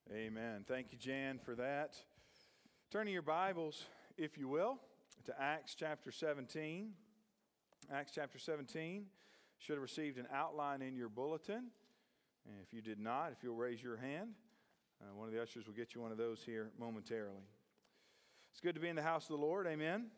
Amen. Thank you, Jan, for that. Turning your Bibles, if you will, to Acts chapter 17. Acts chapter 17 should have received an outline in your bulletin. And if you did not, if you'll raise your hand, one of the ushers will get you one of those here momentarily. It's good to be in the house of the Lord. Amen.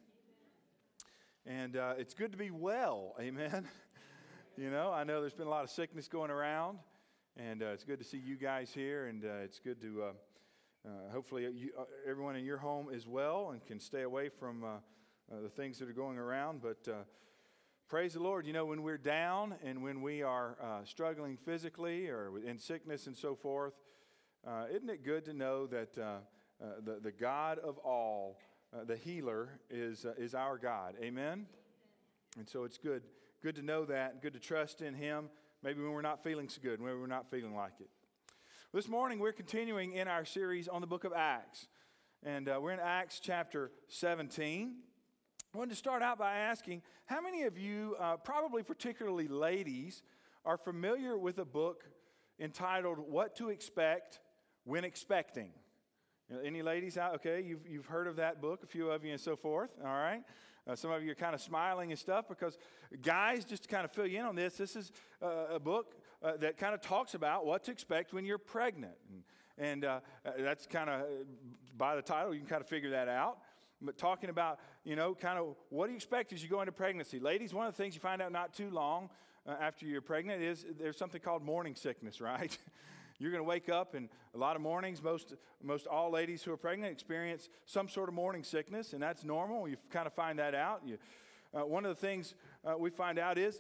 And it's good to be well. Amen. You know, I know there's been a lot of sickness going around. And it's good to see you guys here, and it's good to hopefully everyone in your home is well and can stay away from the things that are going around. But praise the Lord. You know, when we're down and when we are struggling physically or in sickness and so forth, isn't it good to know that the God of all, the healer, is our God? Amen? And so it's good to know that, good to trust in Him. Maybe when we're not feeling so good, maybe we're not feeling like it. This morning, we're continuing in our series on the book of Acts. And we're in Acts chapter 17. I wanted to start out by asking, how many of you, probably particularly ladies, are familiar with a book entitled What to Expect When Expecting? You know, any ladies out? Okay, you've heard of that book, a few of you and so forth, all right? Some of you are kind of smiling and stuff because guys, just to kind of fill you in on this is a book that kind of talks about what to expect when you're pregnant. And that's kind of, by the title, you can kind of figure that out. But talking about, you know, kind of what do you expect as you go into pregnancy? Ladies, one of the things you find out not too long after you're pregnant is there's something called morning sickness, right? You're going to wake up, and a lot of mornings, most all ladies who are pregnant experience some sort of morning sickness, and that's normal. You kind of find that out. One of the things we find out is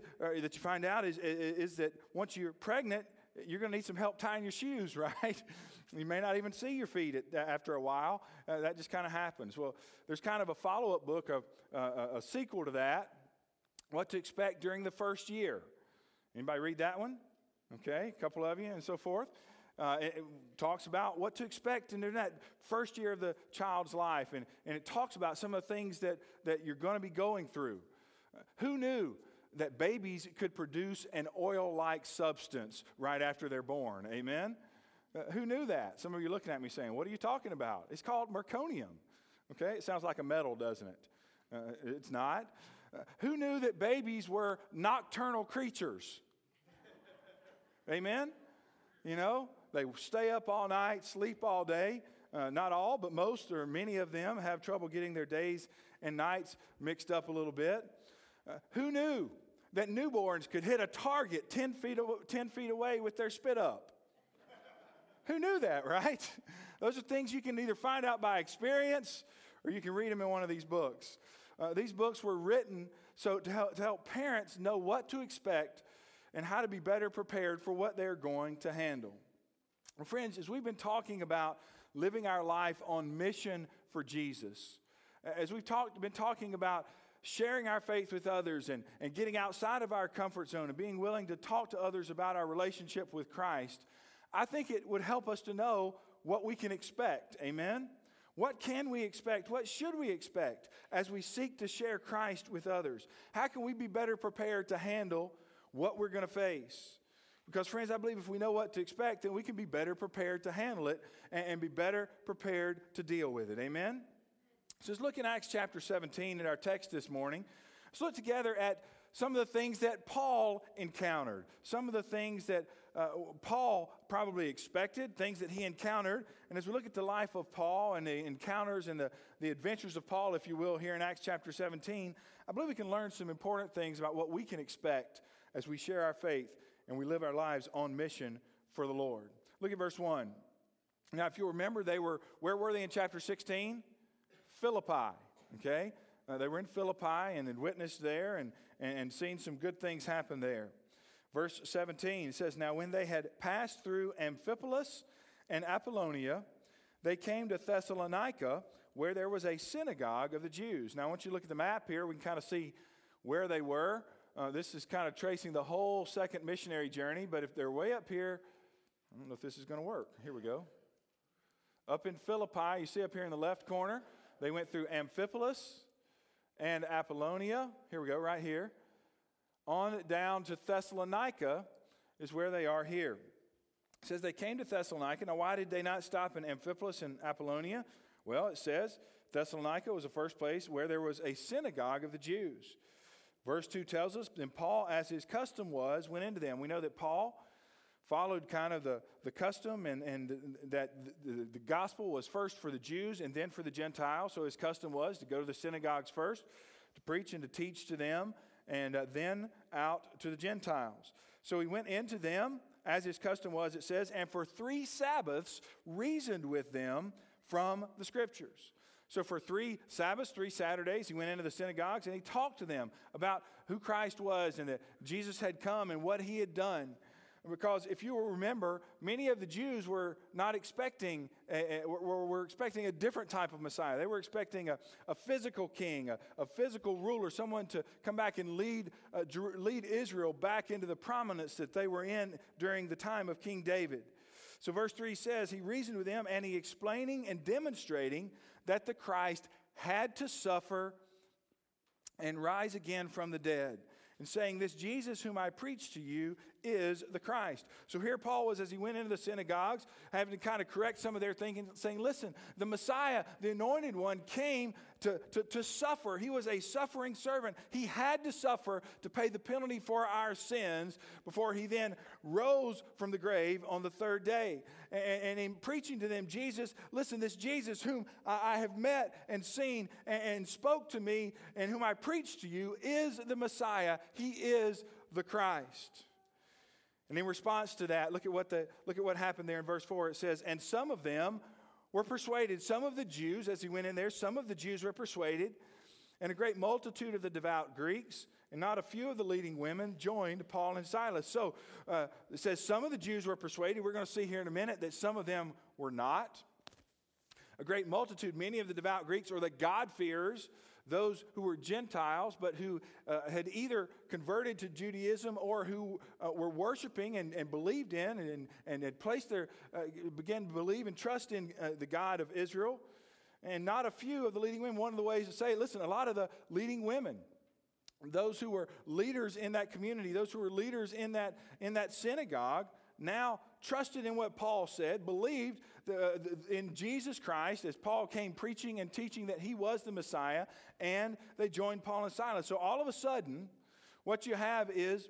that once you're pregnant, you're going to need some help tying your shoes, right? You may not even see your feet after a while. That just kind of happens. Well, there's kind of a follow-up book, a sequel to that, What to Expect During the First Year. Anybody read that one? Okay, a couple of you and so forth. It talks about what to expect in that first year of the child's life. And it talks about some of the things that you're going to be going through. Who knew that babies could produce an oil-like substance right after they're born? Amen? Who knew that? Some of you are looking at me saying, what are you talking about? It's called merconium. Okay, it sounds like a metal, doesn't it? It's not. Who knew that babies were nocturnal creatures? Amen? You know, they stay up all night, sleep all day. Not all, but most or many of them have trouble getting their days and nights mixed up a little bit. Who knew that newborns could hit a target 10 feet away with their spit up? Who knew that, right? Those are things you can either find out by experience or you can read them in one of these books. These books were written so to help parents know what to expect and how to be better prepared for what they're going to handle. Well, friends, as we've been talking about living our life on mission for Jesus, as we've been talking about sharing our faith with others and getting outside of our comfort zone and being willing to talk to others about our relationship with Christ, I think it would help us to know what we can expect. Amen? What can we expect? What should we expect as we seek to share Christ with others? How can we be better prepared to handle what we're going to face? Because, friends, I believe if we know what to expect, then we can be better prepared to handle it and be better prepared to deal with it. Amen? So let's look in Acts chapter 17 in our text this morning. Let's look together at some of the things that Paul encountered, some of the things that Paul probably expected, things that he encountered. And as we look at the life of Paul and the encounters and the adventures of Paul, if you will, here in Acts chapter 17, I believe we can learn some important things about what we can expect as we share our faith and we live our lives on mission for the Lord. Look at verse 1. Now, if you remember, where were they in chapter 16? Philippi, okay? They were in Philippi and had witnessed there and seen some good things happen there. Verse 17, it says, Now when they had passed through Amphipolis and Apollonia, they came to Thessalonica, where there was a synagogue of the Jews. Now I want you to look at the map here. We can kind of see where they were. This is kind of tracing the whole second missionary journey, but if they're way up here, I don't know if this is going to work. Here we go. Up in Philippi, you see up here in the left corner, they went through Amphipolis and Apollonia. Here we go, right here. On down to Thessalonica is where they are here. It says they came to Thessalonica. Now, why did they not stop in Amphipolis and Apollonia? Well, it says Thessalonica was the first place where there was a synagogue of the Jews. Verse 2 tells us, then Paul, as his custom was, went into them. We know that Paul followed kind of the custom and that the gospel was first for the Jews and then for the Gentiles. So his custom was to go to the synagogues first, to preach and to teach to them, and then out to the Gentiles. So he went into them, as his custom was, it says, and for 3 Sabbaths reasoned with them from the Scriptures. So for 3 Sabbaths, 3 Saturdays, he went into the synagogues and he talked to them about who Christ was and that Jesus had come and what he had done. Because if you will remember, many of the Jews were not expecting, were expecting a different type of Messiah. They were expecting a physical king, a physical ruler, someone to come back and lead Israel back into the prominence that they were in during the time of King David. So verse 3 says, he reasoned with them and he explaining and demonstrating that the Christ had to suffer and rise again from the dead. And saying, this Jesus whom I preach to you is the Christ. So here Paul was, as he went into the synagogues, having to kind of correct some of their thinking, saying, listen, the Messiah, the anointed one, came to suffer. He was a suffering servant. He had to suffer to pay the penalty for our sins before he then rose from the grave on the 3rd day. And in preaching to them, Jesus, listen, this Jesus whom I have met and seen and spoke to me and whom I preached to you is the Messiah. He is the Christ. And in response to that, look at what happened there in verse 4. It says, and some of them were persuaded. Some of the Jews, as he went in there, some of the Jews were persuaded. And a great multitude of the devout Greeks and not a few of the leading women joined Paul and Silas. So it says some of the Jews were persuaded. We're going to see here in a minute that some of them were not. A great multitude, many of the devout Greeks or the God-fearers, those who were Gentiles, but who had either converted to Judaism or who were worshiping and believed in and had placed began to believe and trust in the God of Israel. And not a few of the leading women. One of the ways to say, listen, a lot of the leading women, those who were leaders in that community, those who were leaders in that synagogue, now trusted in what Paul said, believed in Jesus Christ as Paul came preaching and teaching that he was the Messiah, and they joined Paul and Silas. So all of a sudden, what you have is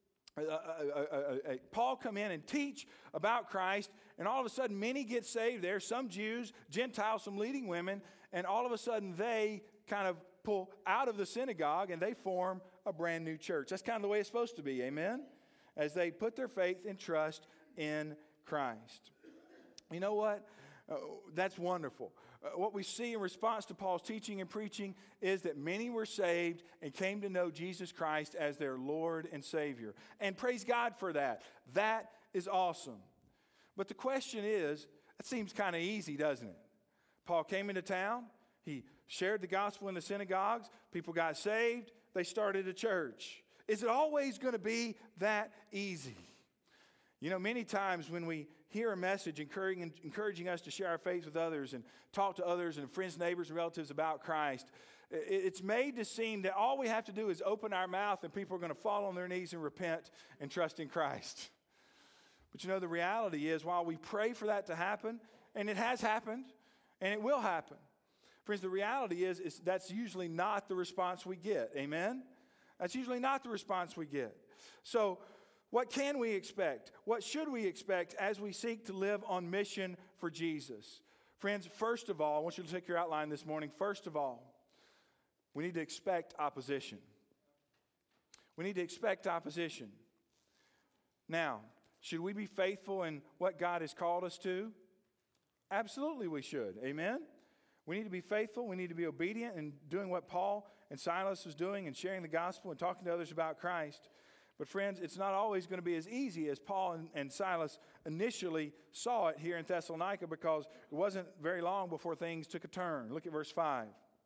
Paul come in and teach about Christ, and all of a sudden many get saved there, some Jews, Gentiles, some leading women, and all of a sudden they kind of pull out of the synagogue and they form a brand new church. That's kind of the way it's supposed to be, amen? As they put their faith and trust in Christ. You know what? That's wonderful. What we see in response to Paul's teaching and preaching is that many were saved and came to know Jesus Christ as their Lord and Savior. And praise God for that. That is awesome. But the question is, it seems kind of easy, doesn't it? Paul came into town. He shared the gospel in the synagogues. People got saved. They started a church. Is it always going to be that easy? You know, many times when we hear a message encouraging us to share our faith with others and talk to others and friends, neighbors, and relatives about Christ, it's made to seem that all we have to do is open our mouth and people are going to fall on their knees and repent and trust in Christ. But you know, the reality is, while we pray for that to happen, and it has happened, and it will happen, friends, the reality is that's usually not the response we get. Amen? That's usually not the response we get. So, what can we expect? What should we expect as we seek to live on mission for Jesus? Friends, first of all, I want you to take your outline this morning. First of all, we need to expect opposition. We need to expect opposition. Now, should we be faithful in what God has called us to? Absolutely we should. Amen? We need to be faithful. We need to be obedient in doing what Paul and Silas was doing and sharing the gospel and talking to others about Christ. But friends, it's not always going to be as easy as Paul and Silas initially saw it here in Thessalonica, because it wasn't very long before things took a turn. Look at verse 5.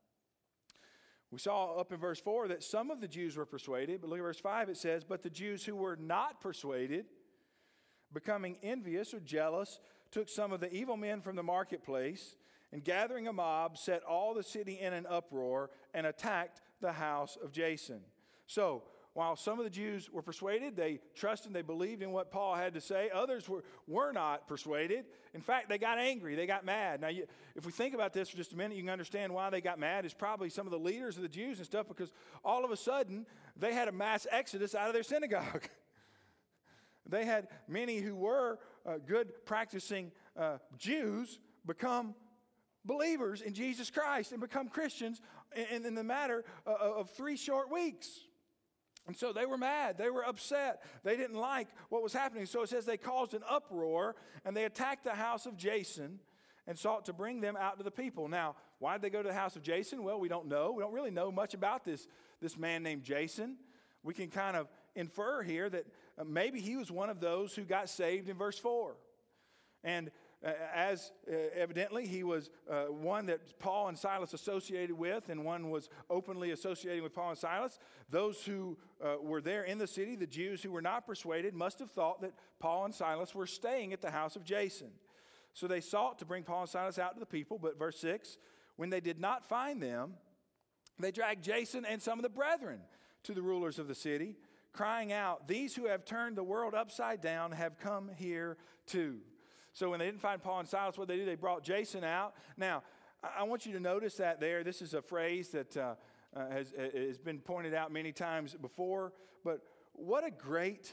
We saw up in verse 4 that some of the Jews were persuaded, but look at verse 5. It says, but the Jews who were not persuaded, becoming envious or jealous, took some of the evil men from the marketplace, and gathering a mob, set all the city in an uproar and attacked the house of Jason. So, while some of the Jews were persuaded, they trusted, they believed in what Paul had to say. Others were not persuaded. In fact, they got angry. They got mad. Now, if we think about this for just a minute, you can understand why they got mad. It's probably some of the leaders of the Jews and stuff, because all of a sudden, they had a mass exodus out of their synagogue. They had many who were good practicing Jews become believers in Jesus Christ and become Christians in the matter of 3 short weeks. And so they were mad. They were upset. They didn't like what was happening. So it says they caused an uproar, and they attacked the house of Jason and sought to bring them out to the people. Now, why did they go to the house of Jason? Well, we don't know. We don't really know much about this man named Jason. We can kind of infer here that maybe he was one of those who got saved in verse 4. And as evidently he was one that Paul and Silas associated with, and one was openly associating with Paul and Silas. Those who were there in the city, the Jews who were not persuaded, must have thought that Paul and Silas were staying at the house of Jason. So they sought to bring Paul and Silas out to the people. But verse 6, when they did not find them, they dragged Jason and some of the brethren to the rulers of the city, crying out, "These who have turned the world upside down have come here too." So when they didn't find Paul and Silas, what they do? They brought Jason out. Now, I want you to notice that there. This is a phrase that has been pointed out many times before. But what a great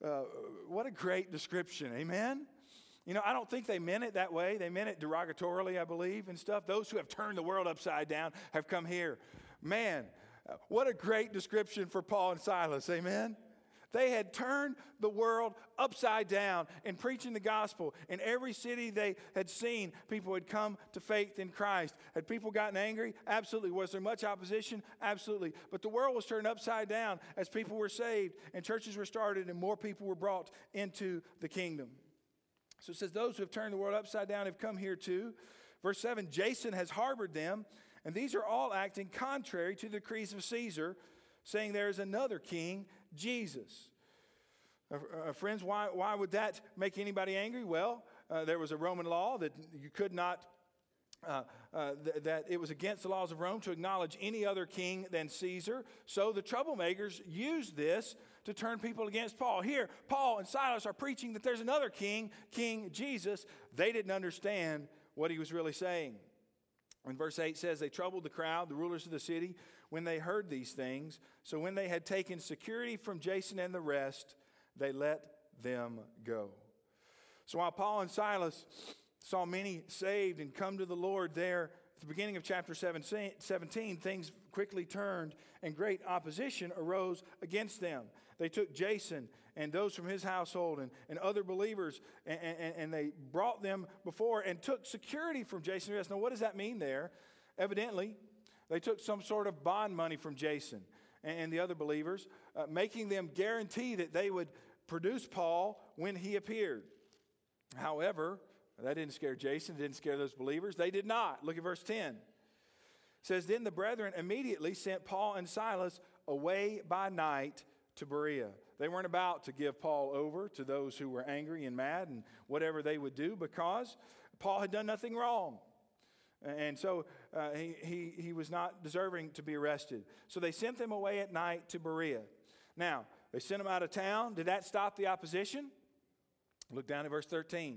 description, amen? You know, I don't think they meant it that way. They meant it derogatorily, I believe, and stuff. Those who have turned the world upside down have come here. Man, what a great description for Paul and Silas, amen? They had turned the world upside down in preaching the gospel. In every city they had seen, people had come to faith in Christ. Had people gotten angry? Absolutely. Was there much opposition? Absolutely. But the world was turned upside down as people were saved and churches were started and more people were brought into the kingdom. So it says, those who have turned the world upside down have come here too. Verse 7, Jason has harbored them, and these are all acting contrary to the decrees of Caesar, saying there is another king, Jesus. Friends, why would that make anybody angry? Well, there was a Roman law that you could not, that it was against the laws of Rome to acknowledge any other king than Caesar. So the troublemakers used this to turn people against Paul. Here, Paul and Silas are preaching that there's another king, King Jesus. They didn't understand what he was really saying. When verse 8 says, they troubled the crowd, the rulers of the city, when they heard these things. So when they had taken security from Jason and the rest, they let them go. So while Paul and Silas saw many saved and come to the Lord there at the beginning of chapter 17, things quickly turned and great opposition arose against them. They took Jason and those from his household and other believers, and they brought them before and took security from Jason. Now, what does that mean there? Evidently, they took some sort of bond money from Jason and the other believers, making them guarantee that they would produce Paul when he appeared. However, that didn't scare Jason, it didn't scare those believers. They did not. Look at verse 10. It says, then the brethren immediately sent Paul and Silas away by night to Berea. They weren't about to give Paul over to those who were angry and mad and whatever they would do, because Paul had done nothing wrong. And so he was not deserving to be arrested. So they sent them away at night to Berea. Now, they sent them out of town. Did that stop the opposition? Look down at verse 13.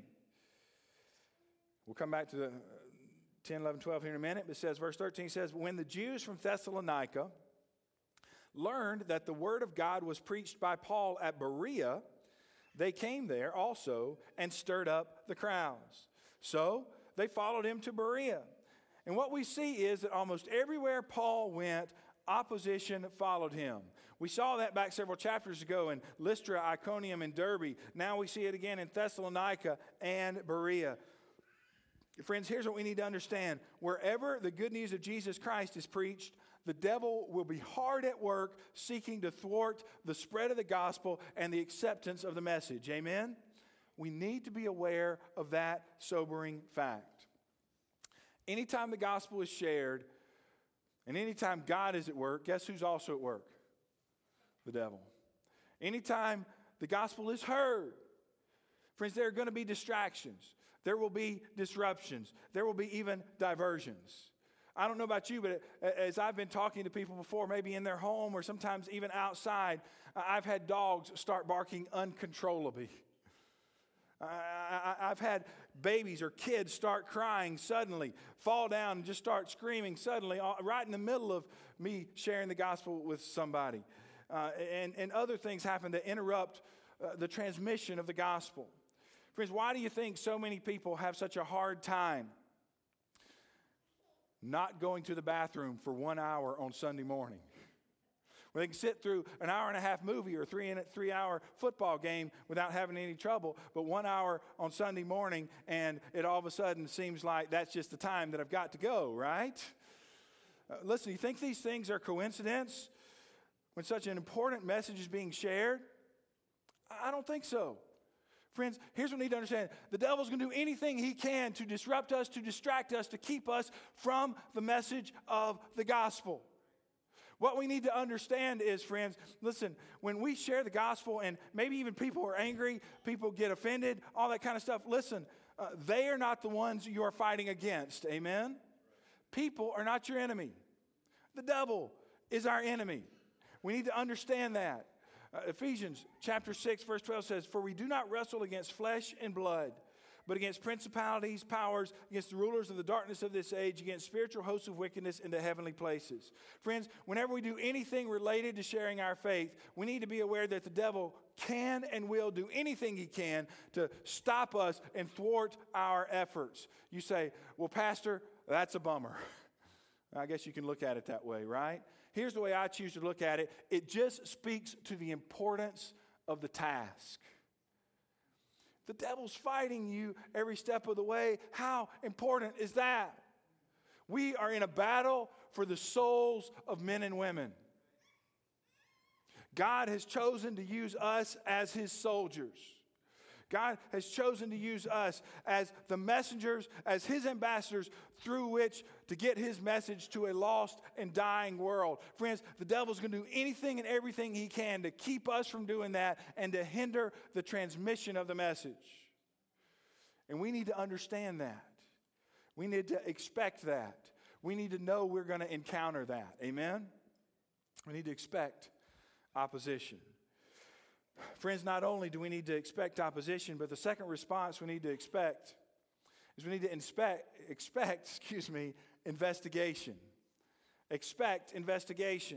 We'll come back to the 10, 11, 12 here in a minute. But it says, verse 13 says, when the Jews from Thessalonica learned that the word of God was preached by Paul at Berea, they came there also and stirred up the crowds. So they followed him to Berea. And what we see is that almost everywhere Paul went, opposition followed him. We saw that back several chapters ago in Lystra, Iconium, and Derbe. Now we see it again in Thessalonica and Berea. Friends, here's what we need to understand. Wherever the good news of Jesus Christ is preached, the devil will be hard at work seeking to thwart the spread of the gospel and the acceptance of the message. Amen? We need to be aware of that sobering fact. Anytime the gospel is shared and anytime God is at work, guess who's also at work? The devil. Anytime the gospel is heard, friends, there are going to be distractions. There will be disruptions. There will be even diversions. I don't know about you, but as I've been talking to people before, maybe in their home or sometimes even outside, I've had dogs start barking uncontrollably. I've had babies or kids start crying suddenly, fall down and just start screaming suddenly, right in the middle of me sharing the gospel with somebody. And other things happen that interrupt the transmission of the gospel. Friends, why do you think so many people have such a hard time not going to the bathroom for 1 hour on Sunday morning? When they can sit through an hour-and-a-half movie or a 3-hour football game without having any trouble, but 1 hour on Sunday morning, and it all of a sudden seems like that's just the time that I've got to go, right? Listen, you think these things are coincidence when such an important message is being shared? I don't think so. Friends, here's what we need to understand. The devil's going to do anything he can to disrupt us, to distract us, to keep us from the message of the gospel. What we need to understand is, friends, listen, when we share the gospel and maybe even people are angry, people get offended, all that kind of stuff, listen, they are not the ones you are fighting against. Amen? People are not your enemy. The devil is our enemy. We need to understand that. Ephesians chapter 6, verse 12 says, "For we do not wrestle against flesh and blood, but against principalities, powers, against the rulers of the darkness of this age, against spiritual hosts of wickedness in the heavenly places." Friends, whenever we do anything related to sharing our faith, we need to be aware that the devil can and will do anything he can to stop us and thwart our efforts. You say, "Well, Pastor, that's a bummer." I guess you can look at it that way, right? Here's the way I choose to look at it. It just speaks to the importance of the task. The devil's fighting you every step of the way. How important is that? We are in a battle for the souls of men and women. God has chosen to use us as his soldiers. God has chosen to use us as the messengers, as his ambassadors through which to get his message to a lost and dying world. Friends, the devil's going to do anything and everything he can to keep us from doing that and to hinder the transmission of the message. And we need to understand that. We need to expect that. We need to know we're going to encounter that. Amen? We need to expect opposition. Friends, not only do we need to expect opposition, but the second response we need to expect is we need to expect investigation. Expect investigation.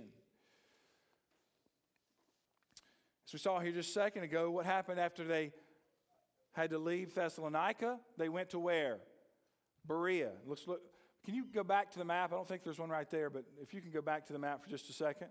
As we saw here just a second ago, what happened after they had to leave Thessalonica? They went to where? Berea. Can you go back to the map? I don't think there's one right there, but if you can go back to the map for just a second.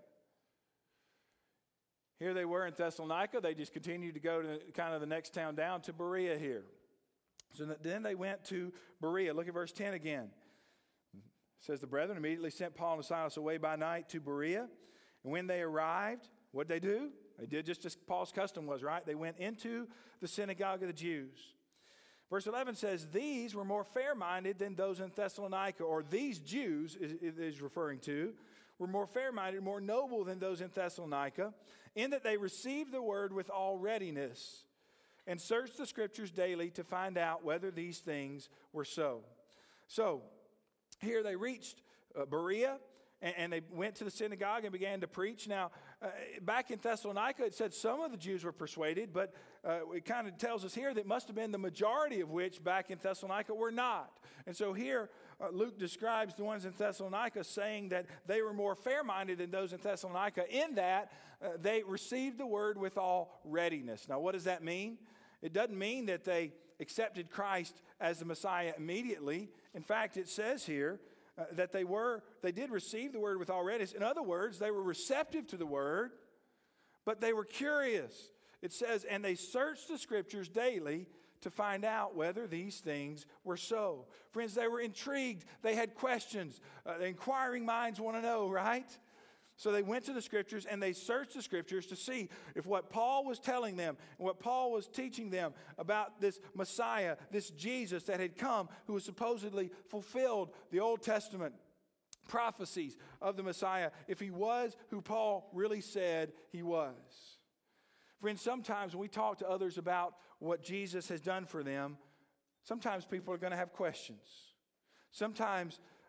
Here they were in Thessalonica. They just continued to go to kind of the next town down to Berea here. So then they went to Berea. Look at verse 10 again. It says, "The brethren immediately sent Paul and Silas away by night to Berea. And when they arrived, what did they do? They did just as Paul's custom was, right? They went into the synagogue of the Jews. Verse 11 says, "These were more fair-minded than those in Thessalonica," or these Jews is referring to, were more fair-minded, more noble than those in Thessalonica, in that they received the word with all readiness and searched the scriptures daily to find out whether these things were so. So, here they reached Berea, and they went to the synagogue and began to preach. Now, back in Thessalonica, it said some of the Jews were persuaded, but it kind of tells us here that it must have been the majority of which back in Thessalonica were not. And so here, Luke describes the ones in Thessalonica saying that they were more fair-minded than those in Thessalonica in that they received the word with all readiness. Now, what does that mean? It doesn't mean that they accepted Christ as the Messiah immediately. In fact, it says here that they did receive the word with all readiness. In other words, they were receptive to the word, but they were curious. It says, "And they searched the scriptures daily to find out whether these things were so." Friends, they were intrigued. They had questions. The inquiring minds want to know, right? So they went to the scriptures and they searched the scriptures to see if what Paul was telling them and what Paul was teaching them about this Messiah, this Jesus that had come, who was supposedly fulfilled the Old Testament prophecies of the Messiah, if he was who Paul really said he was. Friends, sometimes when we talk to others about what Jesus has done for them, sometimes people are going to have questions. Sometimes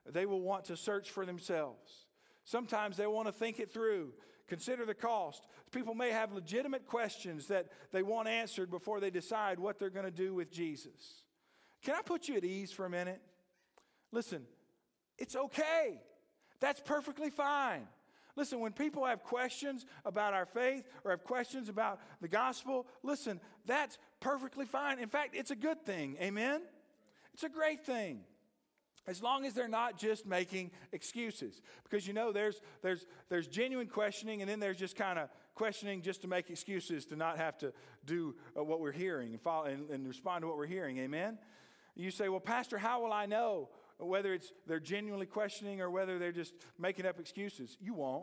they will want to search for themselves. Sometimes they want to think it through, consider the cost. People may have legitimate questions that they want answered before they decide what they're going to do with Jesus. Can I put you at ease for a minute? Listen, it's okay. That's perfectly fine. Listen, when people have questions about our faith or have questions about the gospel, listen, that's perfectly fine. In fact, it's a good thing. Amen? It's a great thing. As long as they're not just making excuses. Because there's genuine questioning, and then there's just kind of questioning just to make excuses to not have to do what we're hearing and follow and respond to what we're hearing. Amen? You say, well, Pastor, how will I know whether they're genuinely questioning or whether they're just making up excuses? You won't.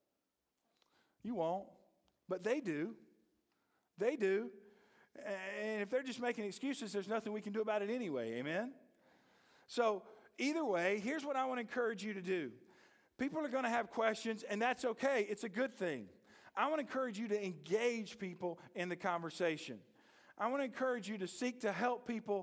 You won't. But they do. They do. And if they're just making excuses, there's nothing we can do about it anyway. Amen? So, either way, here's what I want to encourage you to do. People are going to have questions, and that's okay. It's a good thing. I want to encourage you to engage people in the conversation. I want to encourage you to seek to help people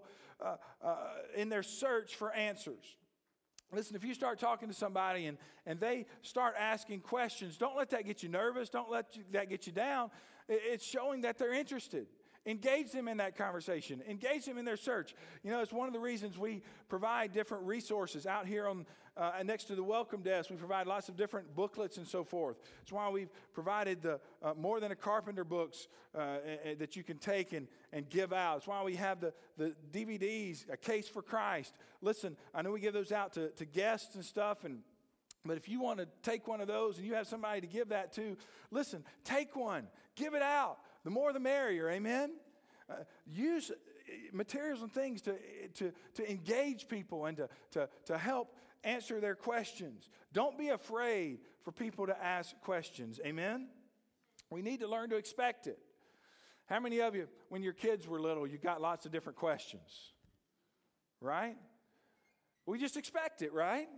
in their search for answers. Listen, if you start talking to somebody and they start asking questions, don't let that get you nervous. Don't let that get you down. It's showing that they're interested. Engage them in that conversation. Engage them in their search. It's one of the reasons we provide different resources out here on next to the welcome desk. We provide lots of different booklets and so forth. It's why we've provided the More Than a Carpenter books that you can take and give out. It's why we have the DVDs, A Case for Christ. Listen, I know we give those out to guests and stuff, but if you want to take one of those and you have somebody to give that to, listen, take one. Give it out. The more the merrier, amen? Use materials and things to engage people and to help answer their questions. Don't be afraid for people to ask questions, amen? We need to learn to expect it. How many of you, when your kids were little, you got lots of different questions? Right? We just expect it, right?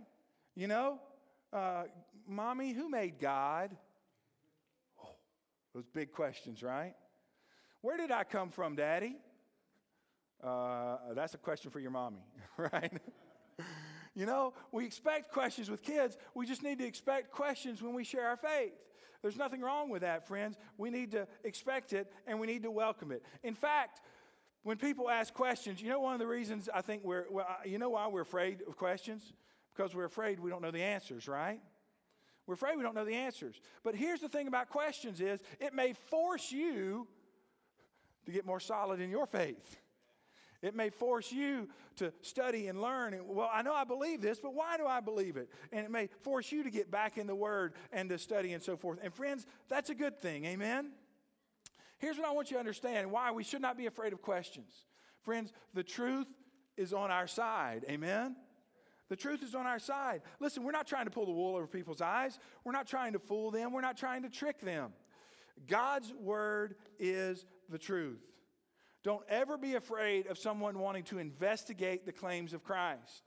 Mommy, who made God? Those big questions, right? Where did I come from, Daddy? That's a question for your mommy, right? We expect questions with kids. We just need to expect questions when we share our faith. There's nothing wrong with that, friends. We need to expect it, and we need to welcome it. In fact, when people ask questions, one of the reasons I think why we're afraid of questions? Because we're afraid we don't know the answers, right? We're afraid we don't know the answers. But here's the thing about questions is it may force you to get more solid in your faith. It may force you to study and learn. Well, I know I believe this, but why do I believe it? And it may force you to get back in the Word and to study and so forth. And friends, that's a good thing. Amen? Here's what I want you to understand why we should not be afraid of questions. Friends, the truth is on our side. Amen? The truth is on our side. Listen, we're not trying to pull the wool over people's eyes. We're not trying to fool them. We're not trying to trick them. God's Word is the truth. Don't ever be afraid of someone wanting to investigate the claims of Christ.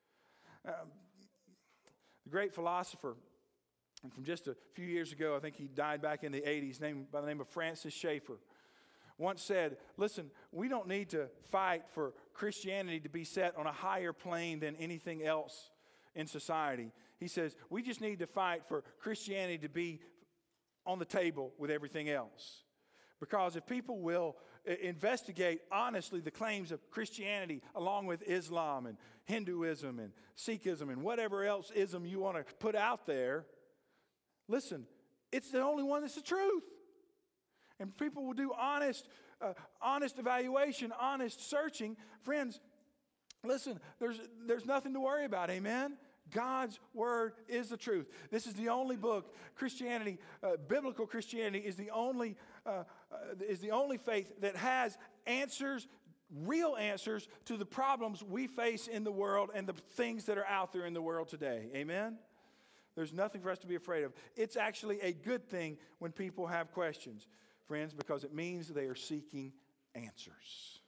The great philosopher from just a few years ago, I think he died back in the 80s, by the name of Francis Schaeffer, once said, listen, we don't need to fight for Christianity to be set on a higher plane than anything else in society. He says, we just need to fight for Christianity to be on the table with everything else. Because if people will investigate honestly the claims of Christianity along with Islam and Hinduism and Sikhism and whatever else ism you want to put out there, listen, it's the only one that's the truth. And people will do honest evaluation, honest searching. Friends, listen, there's nothing to worry about, amen? God's Word is the truth. This is the only book, Christianity, biblical Christianity is the only faith that has answers, real answers to the problems we face in the world and the things that are out there in the world today. Amen? There's nothing for us to be afraid of. It's actually a good thing when people have questions, friends, because it means they are seeking answers.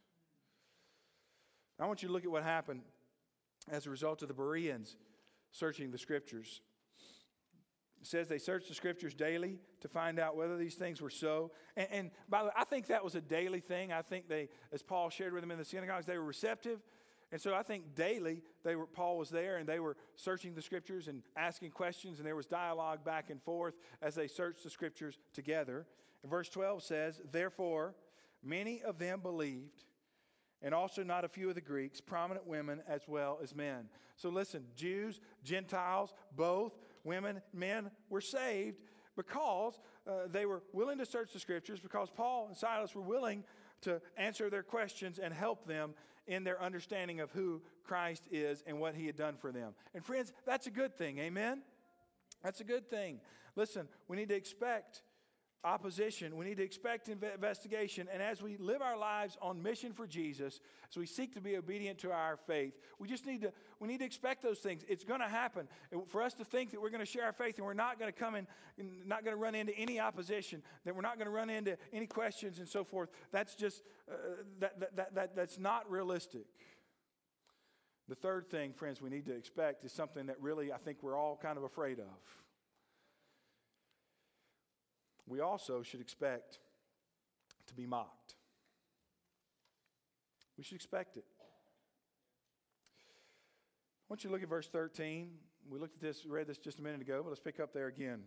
I want you to look at what happened as a result of the Bereans searching the Scriptures. It says they searched the Scriptures daily to find out whether these things were so. And by the way, I think that was a daily thing. I think they, as Paul shared with them in the synagogues, they were receptive. And so I think daily Paul was there and they were searching the Scriptures and asking questions, and there was dialogue back and forth as they searched the Scriptures together. And verse 12 says, "Therefore many of them believed, and also not a few of the Greeks, prominent women as well as men." So listen, Jews, Gentiles, both women, men were saved because they were willing to search the Scriptures, because Paul and Silas were willing to answer their questions and help them in their understanding of who Christ is and what he had done for them. And friends, that's a good thing. Amen? That's a good thing. Listen, we need to expect opposition. We need to expect investigation. And as we live our lives on mission for Jesus, as we seek to be obedient to our faith, we need to expect those things. It's going to happen. For us to think that we're going to share our faith and we're not going to not going to run into any opposition, that we're not going to run into any questions and so forth, that's just, that's not realistic. The third thing, friends, we need to expect is something that really I think we're all kind of afraid of. We also should expect to be mocked. We should expect it. I want you to look at verse 13. We read this just a minute ago, but let's pick up there again.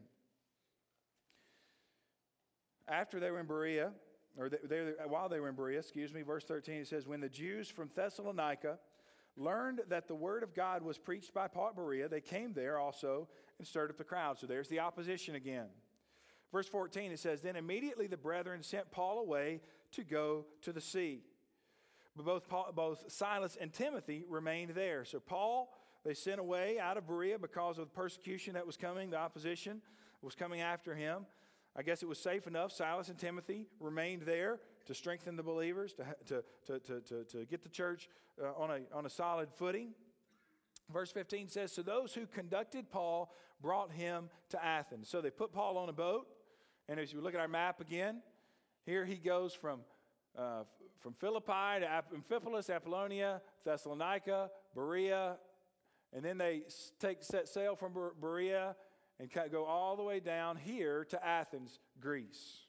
After they were in Berea, while they were in Berea, verse 13, it says, "When the Jews from Thessalonica learned that the word of God was preached by Paul at Berea, they came there also and stirred up the crowd." So there's the opposition again. Verse 14, it says, "Then immediately the brethren sent Paul away to go to the sea. But both Silas and Timothy remained there." So Paul, they sent away out of Berea because of the persecution that was coming, the opposition was coming after him. I guess it was safe enough. Silas and Timothy remained there to strengthen the believers, to get the church on a solid footing. Verse 15 says, "So those who conducted Paul brought him to Athens." So they put Paul on a boat. And as you look at our map again, here he goes from Philippi to Amphipolis, Apollonia, Thessalonica, Berea, and then they set sail from Berea and go all the way down here to Athens, Greece.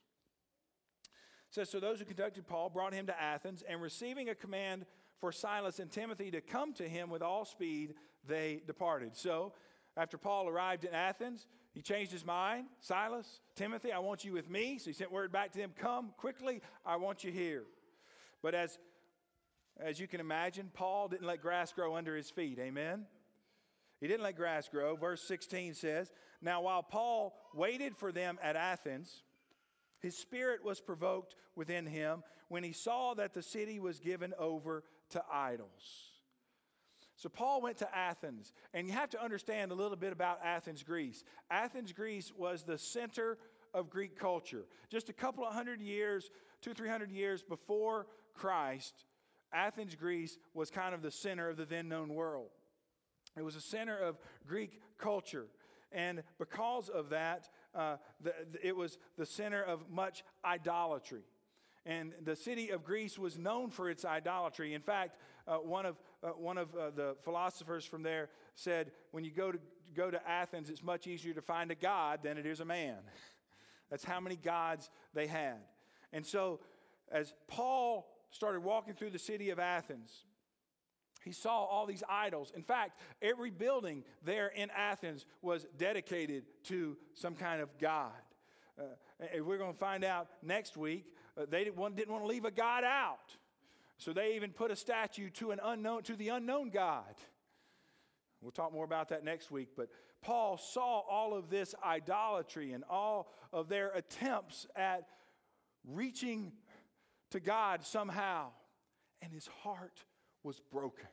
It says, "So those who conducted Paul brought him to Athens, and receiving a command for Silas and Timothy to come to him with all speed, they departed." So after Paul arrived in Athens, he changed his mind. "Silas, Timothy, I want you with me." So he sent word back to them, "Come quickly, I want you here." But as you can imagine, Paul didn't let grass grow under his feet. Amen? He didn't let grass grow. Verse 16 says, "Now while Paul waited for them at Athens, his spirit was provoked within him when he saw that the city was given over to idols." So Paul went to Athens, and you have to understand a little bit about Athens, Greece. Athens, Greece was the center of Greek culture. Just a couple of 100 years, 200-300 years before Christ, Athens, Greece was kind of the center of the then known world. It was a center of Greek culture. And because of that, it was the center of much idolatry. And the city of Greece was known for its idolatry. In fact, one of the philosophers from there said, when you go to Athens, it's much easier to find a god than it is a man. That's how many gods they had. And so, as Paul started walking through the city of Athens, he saw all these idols. In fact, every building there in Athens was dedicated to some kind of god. And we're going to find out next week, they didn't want to leave a god out. So they even put a statue to the unknown God. We'll talk more about that next week. But Paul saw all of this idolatry and all of their attempts at reaching to God somehow. And his heart was broken.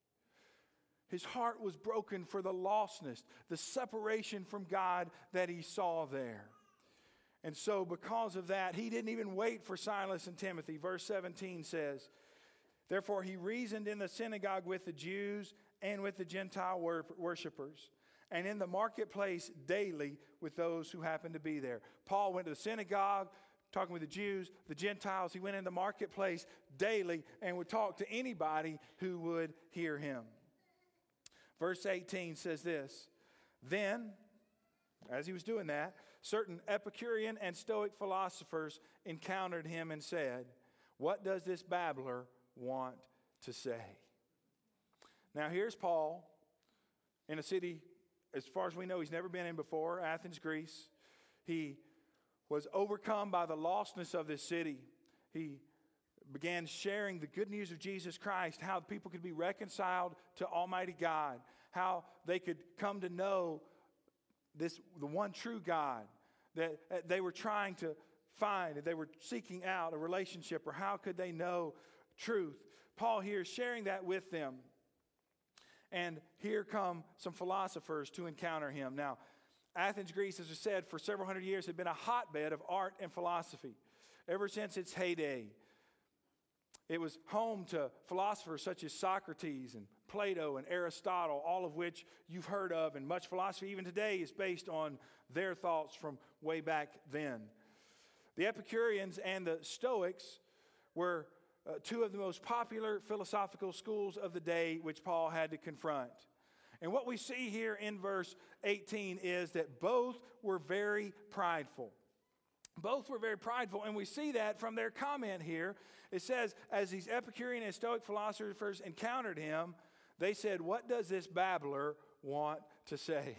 His heart was broken for the lostness, the separation from God that he saw there. And so because of that, he didn't even wait for Silas and Timothy. Verse 17 says, "Therefore he reasoned in the synagogue with the Jews and with the Gentile worshipers, and in the marketplace daily with those who happened to be there." Paul went to the synagogue, talking with the Jews, the Gentiles. He went in the marketplace daily and would talk to anybody who would hear him. Verse 18 says this, "Then, as he was doing that, certain Epicurean and Stoic philosophers encountered him and said, 'What does this babbler want to say?'" Now here's Paul in a city, as far as we know, he's never been in before, Athens, Greece. He was overcome by the lostness of this city. He began sharing the good news of Jesus Christ, how people could be reconciled to Almighty God, how they could come to know the one true God that they were trying to find, that they were seeking out a relationship, or how could they know truth. Paul here is sharing that with them. And here come some philosophers to encounter him. Now, Athens, Greece, as I said, for several hundred years had been a hotbed of art and philosophy ever since its heyday. It was home to philosophers such as Socrates and Plato and Aristotle, all of which you've heard of, and much philosophy even today is based on their thoughts from way back then. The Epicureans and the Stoics were two of the most popular philosophical schools of the day, which Paul had to confront. And what we see here in verse 18 is that both were very prideful. Both were very prideful, and we see that from their comment here. It says, as these Epicurean and Stoic philosophers encountered him, they said, "What does this babbler want to say?"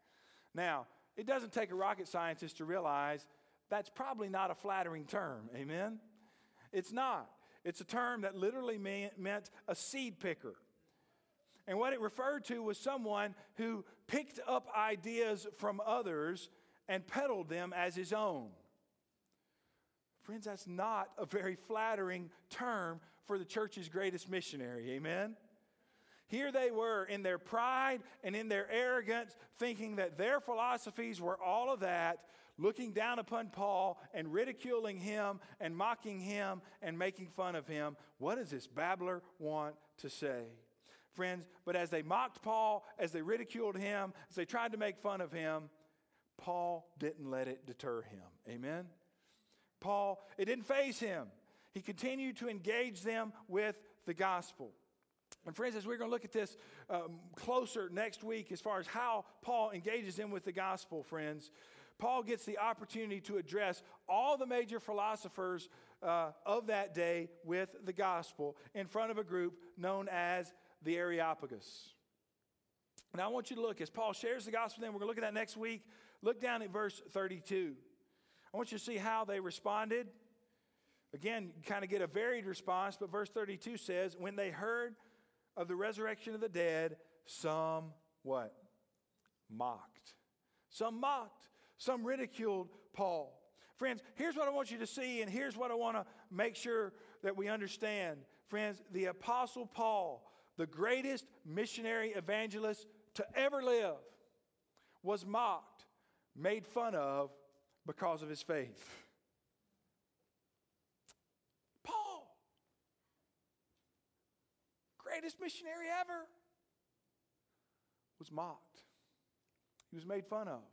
Now, it doesn't take a rocket scientist to realize that's probably not a flattering term. Amen? It's not. It's a term that literally meant a seed picker. And what it referred to was someone who picked up ideas from others and peddled them as his own. Friends, that's not a very flattering term for the church's greatest missionary. Amen? Here they were in their pride and in their arrogance, thinking that their philosophies were all of that, looking down upon Paul and ridiculing him and mocking him and making fun of him. What does this babbler want to say? Friends, but as they mocked Paul, as they ridiculed him, as they tried to make fun of him, Paul didn't let it deter him. Amen? Paul, it didn't faze him. He continued to engage them with the gospel. And friends, as we're going to look at this closer next week as far as how Paul engages them with the gospel, friends, Paul gets the opportunity to address all the major philosophers of that day with the gospel in front of a group known as the Areopagus. Now I want you to look, as Paul shares the gospel, then we're going to look at that next week. Look down at verse 32. I want you to see how they responded. Again, you kind of get a varied response, but verse 32 says, when they heard of the resurrection of the dead, some what? Mocked. Some mocked. Some ridiculed Paul. Friends, here's what I want you to see, and here's what I want to make sure that we understand. Friends, the Apostle Paul, the greatest missionary evangelist to ever live, was mocked, made fun of because of his faith. Paul, greatest missionary ever, was mocked. He was made fun of.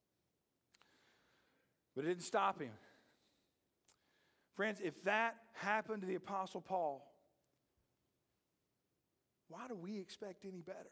But it didn't stop him. Friends, if that happened to the Apostle Paul, why do we expect any better?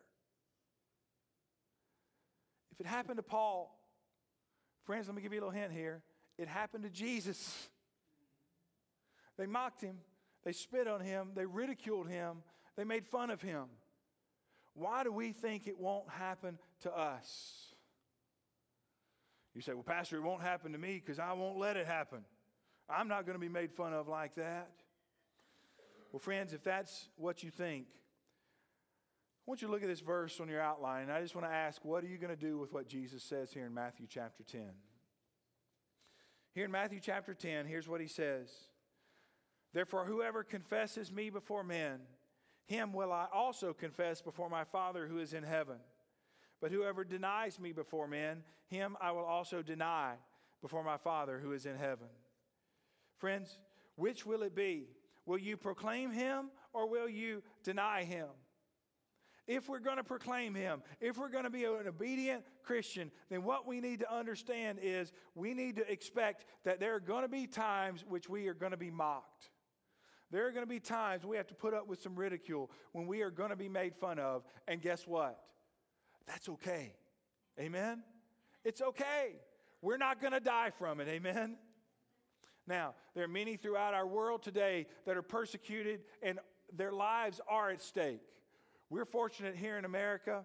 If it happened to Paul, friends, let me give you a little hint here. It happened to Jesus. They mocked him. They spit on him. They ridiculed him. They made fun of him. Why do we think it won't happen to us? You say, well, Pastor, it won't happen to me because I won't let it happen. I'm not going to be made fun of like that. Well, friends, if that's what you think, I want you to look at this verse on your outline, and I just want to ask, what are you going to do with what Jesus says here in Matthew chapter 10? Here in Matthew chapter 10, here's what he says. Therefore, whoever confesses me before men, him will I also confess before my Father who is in heaven. But whoever denies me before men, him I will also deny before my Father who is in heaven. Friends, which will it be? Will you proclaim him or will you deny him? If we're going to proclaim him, if we're going to be an obedient Christian, then what we need to understand is we need to expect that there are going to be times which we are going to be mocked. There are going to be times we have to put up with some ridicule when we are going to be made fun of. And guess what? That's okay. Amen? It's okay. We're not going to die from it. Amen? Now, there are many throughout our world today that are persecuted and their lives are at stake. We're fortunate here in America.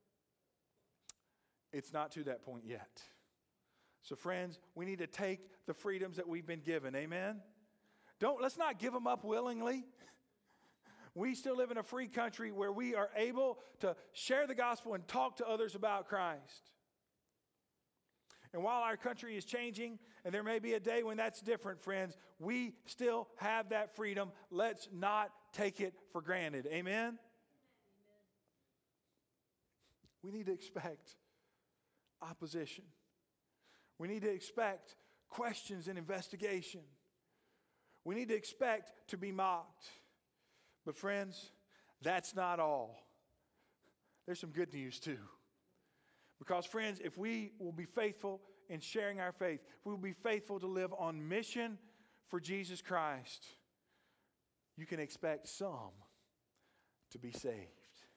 It's not to that point yet. So friends, we need to take the freedoms that we've been given. Amen? Let's not give them up willingly. We still live in a free country where we are able to share the gospel and talk to others about Christ. And while our country is changing, and there may be a day when that's different, friends, we still have that freedom. Let's not take it for granted. Amen? We need to expect opposition. We need to expect questions and investigation. We need to expect to be mocked. But friends, that's not all. There's some good news too. Because friends, if we will be faithful in sharing our faith, if we will be faithful to live on mission for Jesus Christ, you can expect some to be saved.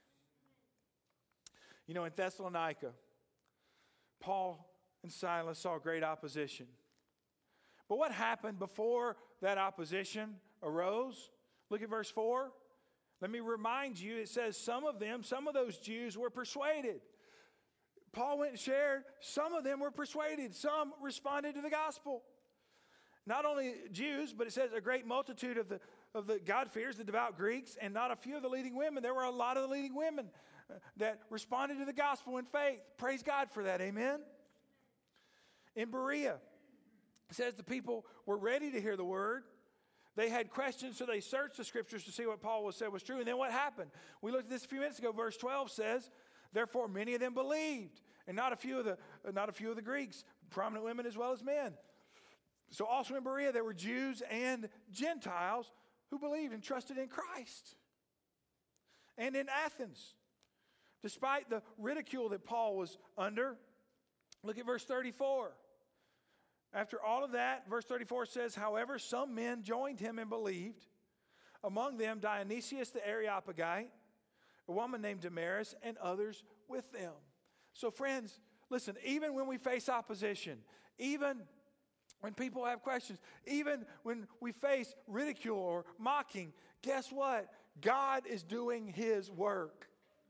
You know, in Thessalonica, Paul and Silas saw great opposition. But what happened before that opposition arose? Look at verse 4. Let me remind you, it says some of those Jews were persuaded. Paul went and shared. Some of them were persuaded. Some responded to the gospel. Not only Jews, but it says a great multitude of the God-fearers, the devout Greeks, and not a few of the leading women. There were a lot of the leading women that responded to the gospel in faith. Praise God for that. Amen? In Berea, it says the people were ready to hear the word. They had questions, so they searched the scriptures to see what Paul said was true. And then what happened? We looked at this a few minutes ago. Verse 12 says, therefore many of them believed, and not a few of the Greeks, prominent women as well as men. So also in Berea there were Jews and Gentiles who believed and trusted in Christ. And in Athens, despite the ridicule that Paul was under, look at verse 34. After all of that, verse 34 says, however, some men joined him and believed. Among them Dionysius the Areopagite, a woman named Damaris, and others with them. So friends, listen, even when we face opposition, even when people have questions, even when we face ridicule or mocking, guess what? God is doing his work.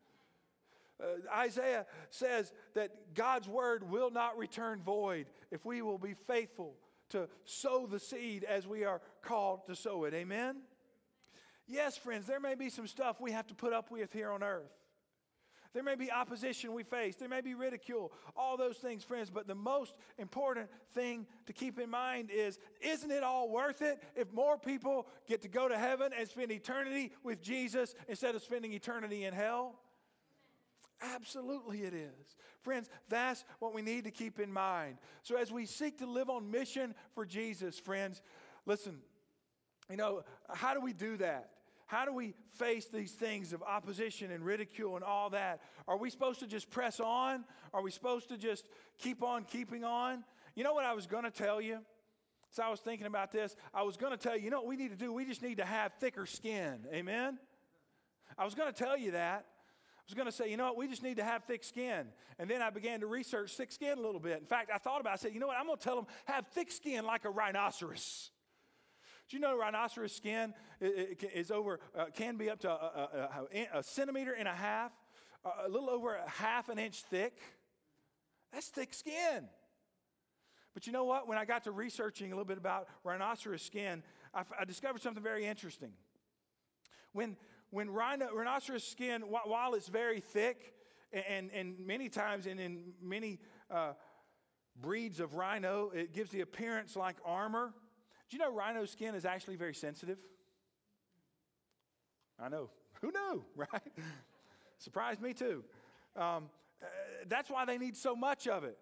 Isaiah says that God's word will not return void if we will be faithful to sow the seed as we are called to sow it. Amen? Yes, friends, there may be some stuff we have to put up with here on earth. There may be opposition we face. There may be ridicule. All those things, friends. But the most important thing to keep in mind is, isn't it all worth it if more people get to go to heaven and spend eternity with Jesus instead of spending eternity in hell? Absolutely it is. Friends, that's what we need to keep in mind. So as we seek to live on mission for Jesus, friends, listen, how do we do that? How do we face these things of opposition and ridicule and all that? Are we supposed to just press on? Are we supposed to just keep on keeping on? You know what I was going to tell you? So I was thinking about this. I was going to tell you, what we need to do? We just need to have thicker skin. Amen? I was going to tell you that. I was going to say, we just need to have thick skin. And then I began to research thick skin a little bit. In fact, I thought about it. I said, I'm going to tell them, have thick skin like a rhinoceros. Do you know rhinoceros skin can be up to a centimeter and a half, a little over a half an inch thick? That's thick skin. But you know what? When I got to researching a little bit about rhinoceros skin, I discovered something very interesting. When rhinoceros skin, while it's very thick, and many times and in many breeds of rhino, it gives the appearance like armor. Do you know rhino skin is actually very sensitive? I know. Who knew, right? Surprised me too. That's why they need so much of it.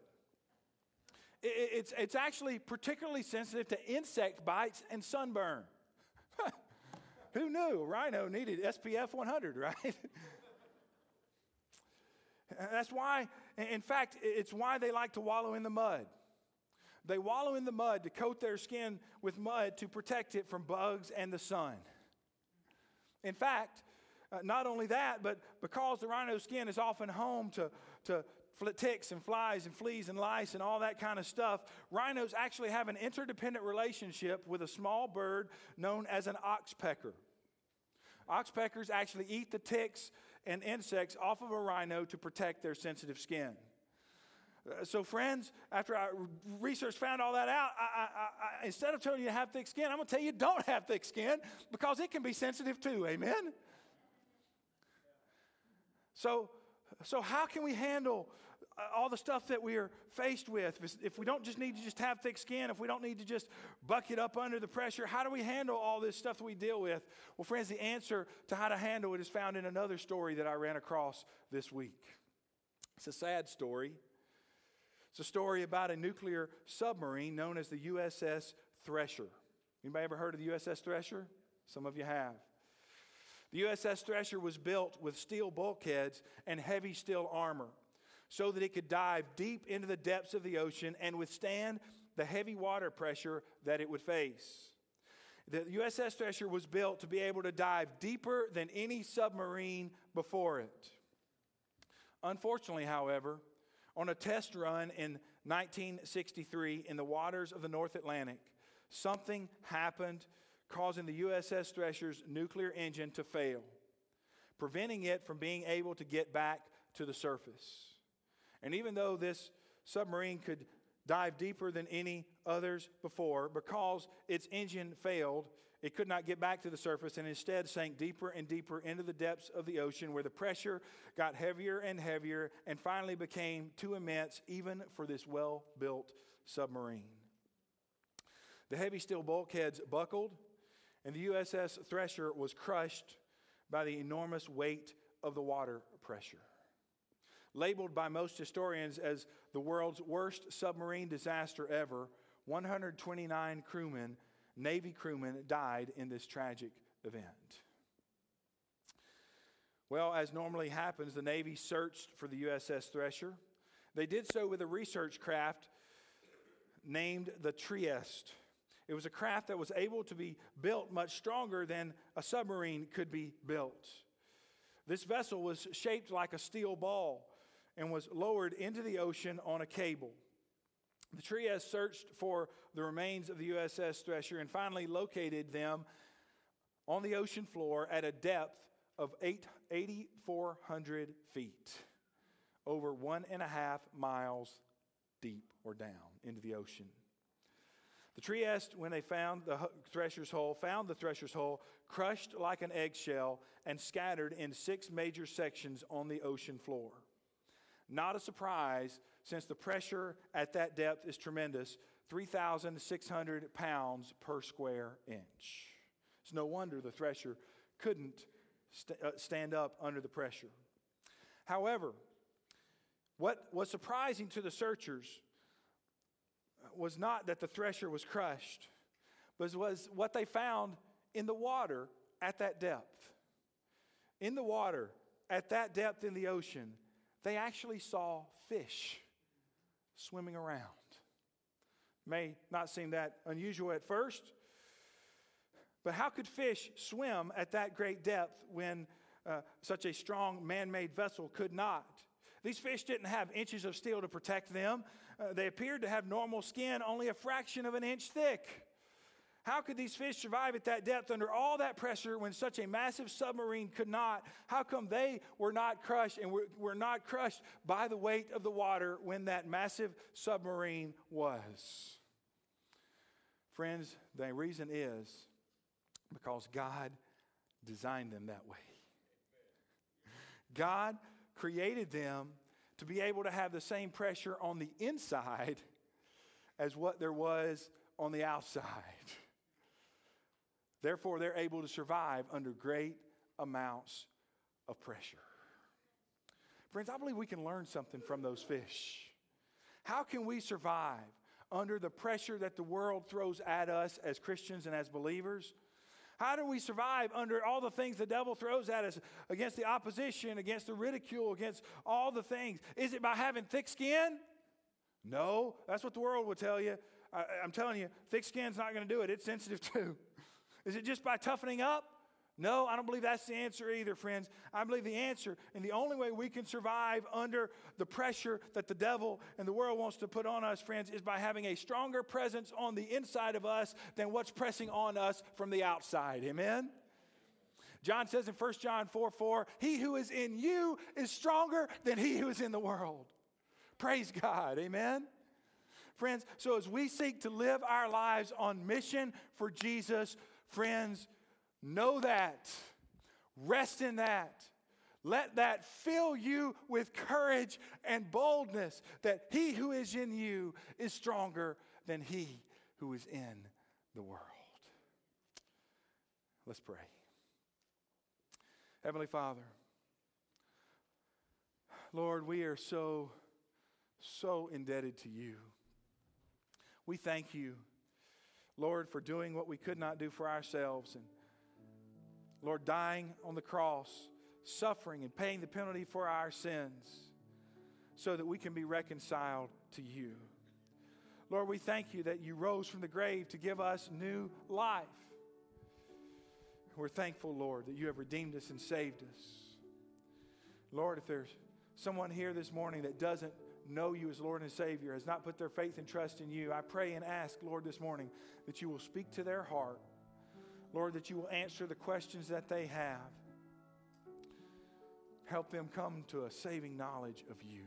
It's actually particularly sensitive to insect bites and sunburn. Who knew? Rhino needed SPF 100, right? That's why, in fact, it's why they like to wallow in the mud. They wallow in the mud to coat their skin with mud to protect it from bugs and the sun. In fact, not only that, but because the rhino skin is often home to ticks and flies and fleas and lice and all that kind of stuff, rhinos actually have an interdependent relationship with a small bird known as an oxpecker. Oxpeckers actually eat the ticks and insects off of a rhino to protect their sensitive skin. So friends, after I research found all that out, I instead of telling you to have thick skin, I'm going to tell you don't have thick skin because it can be sensitive too. Amen? So how can we handle all the stuff that we are faced with? If we don't just need to just have thick skin, if we don't need to just bucket up under the pressure, how do we handle all this stuff that we deal with? Well, friends, the answer to how to handle it is found in another story that I ran across this week. It's a sad story. It's a story about a nuclear submarine known as the USS Thresher. Anybody ever heard of the USS Thresher? Some of you have. The USS Thresher was built with steel bulkheads and heavy steel armor so that it could dive deep into the depths of the ocean and withstand the heavy water pressure that it would face. The USS Thresher was built to be able to dive deeper than any submarine before it. Unfortunately, however, on a test run in 1963 in the waters of the North Atlantic, something happened causing the USS Thresher's nuclear engine to fail, preventing it from being able to get back to the surface. And even though this submarine could dive deeper than any others before, because its engine failed, it could not get back to the surface and instead sank deeper and deeper into the depths of the ocean where the pressure got heavier and heavier and finally became too immense even for this well-built submarine. The heavy steel bulkheads buckled and the USS Thresher was crushed by the enormous weight of the water pressure. Labeled by most historians as the world's worst submarine disaster ever, 129 Navy crewmen died in this tragic event. Well, as normally happens, the Navy searched for the USS Thresher. They did so with a research craft named the Trieste. It was a craft that was able to be built much stronger than a submarine could be built. This vessel was shaped like a steel ball and was lowered into the ocean on a cable. The Trieste searched for the remains of the USS Thresher and finally located them on the ocean floor at a depth of 8,400 feet, over 1.5 miles deep or down into the ocean. The Trieste, when they found the Thresher's hull, crushed like an eggshell and scattered in 6 major sections on the ocean floor. Not a surprise, since the pressure at that depth is tremendous, 3,600 pounds per square inch. It's no wonder the Thresher couldn't stand up under the pressure. However, what was surprising to the searchers was not that the Thresher was crushed, but was what they found in the water at that depth. In the water at that depth in the ocean, they actually saw fish swimming around. May not seem that unusual at first, but how could fish swim at that great depth when such a strong man-made vessel could not? These fish didn't have inches of steel to protect them. They appeared to have normal skin, only a fraction of an inch thick. How could these fish survive at that depth under all that pressure when such a massive submarine could not? How come they were not crushed and were not crushed by the weight of the water when that massive submarine was? Friends, the reason is because God designed them that way. God created them to be able to have the same pressure on the inside as what there was on the outside. Therefore, they're able to survive under great amounts of pressure. Friends, I believe we can learn something from those fish. How can we survive under the pressure that the world throws at us as Christians and as believers? How do we survive under all the things the devil throws at us, against the opposition, against the ridicule, against all the things? Is it by having thick skin? No, that's what the world would tell you. I'm telling you, thick skin's not going to do it. It's sensitive too. Is it just by toughening up? No, I don't believe that's the answer either, friends. I believe the answer and the only way we can survive under the pressure that the devil and the world wants to put on us, friends, is by having a stronger presence on the inside of us than what's pressing on us from the outside. Amen? John says in 1 John 4:4, he who is in you is stronger than he who is in the world. Praise God. Amen. Friends, so as we seek to live our lives on mission for Jesus, friends, know that. Rest in that. Let that fill you with courage and boldness that he who is in you is stronger than he who is in the world. Let's pray. Heavenly Father, Lord, we are so indebted to you. We thank you, Lord, for doing what we could not do for ourselves. And Lord, dying on the cross, suffering and paying the penalty for our sins so that we can be reconciled to you. Lord, we thank you that you rose from the grave to give us new life. We're thankful, Lord, that you have redeemed us and saved us. Lord, if there's someone here this morning that doesn't know you as Lord and Savior, has not put their faith and trust in you, I pray and ask, Lord, this morning that you will speak to their heart. Lord, that you will answer the questions that they have. Help them come to a saving knowledge of you.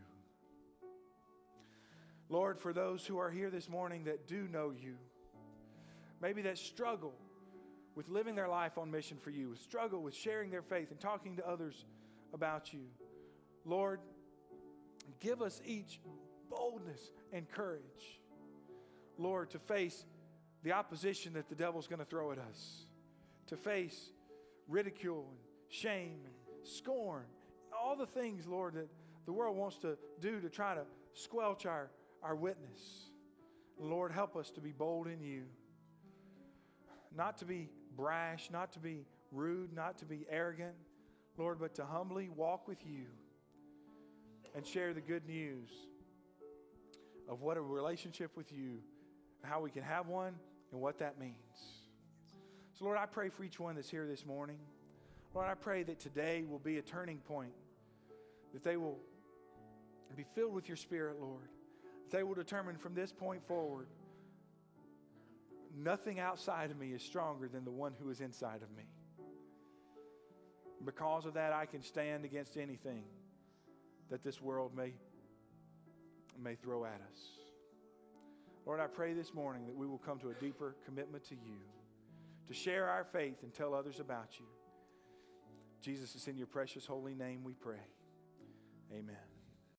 Lord, for those who are here this morning that do know you, maybe that struggle with living their life on mission for you, struggle with sharing their faith and talking to others about you, Lord, give us each boldness and courage, Lord, to face the opposition that the devil's going to throw at us, to face ridicule and shame and scorn, all the things, Lord, that the world wants to do to try to squelch our witness. Lord, help us to be bold in you, not to be brash, not to be rude, not to be arrogant, Lord, but to humbly walk with you and share the good news of what a relationship with you, how we can have one, and what that means. So, Lord, I pray for each one that's here this morning. Lord, I pray that today will be a turning point, that they will be filled with your Spirit, Lord. That they will determine from this point forward, nothing outside of me is stronger than the one who is inside of me. Because of that, I can stand against anything that this world may throw at us. Lord, I pray this morning that we will come to a deeper commitment to you, to share our faith and tell others about you. Jesus, it's in your precious holy name we pray. Amen.